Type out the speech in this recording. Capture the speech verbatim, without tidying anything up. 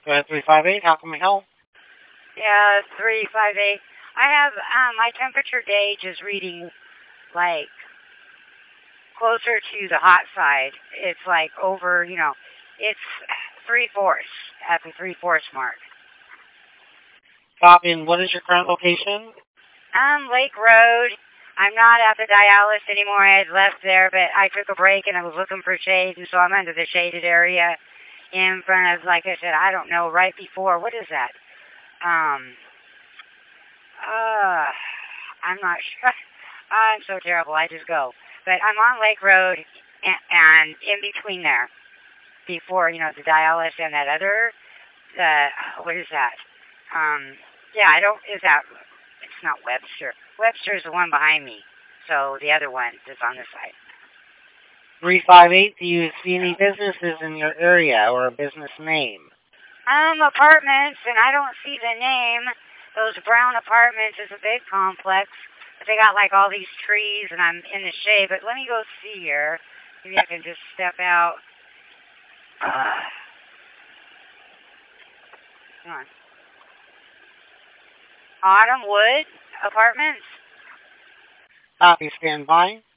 Go ahead, three five eight. How can we help? Yeah, three five eight. I have um my temperature gauge is reading like closer to the hot side. It's like over, you know, it's three fourths at the three fourths mark. Copy. And what is your current location? Um, Lake Road. I'm not at the dialysis anymore. I had left there, but I took a break and I was looking for shade, and so I'm under the shaded area in front of, like I said, I don't know, right before, what is that? Um, uh, I'm not sure. I'm so terrible. I just go. But I'm on Lake Road and, and in between there, before, you know, the dialysis and that other, uh, what is that? Um, yeah, I don't, is that, it's not Webster. Webster's the one behind me. So the other one is on the side. three five eight. Do you see any businesses in your area or a business name? Um, apartments, and I don't see the name. Those brown apartments is a big complex. But they got like all these trees, and I'm in the shade. But let me go see here. Maybe I can just step out. Uh, come on. Autumn Wood Apartments. Copy. Stand by.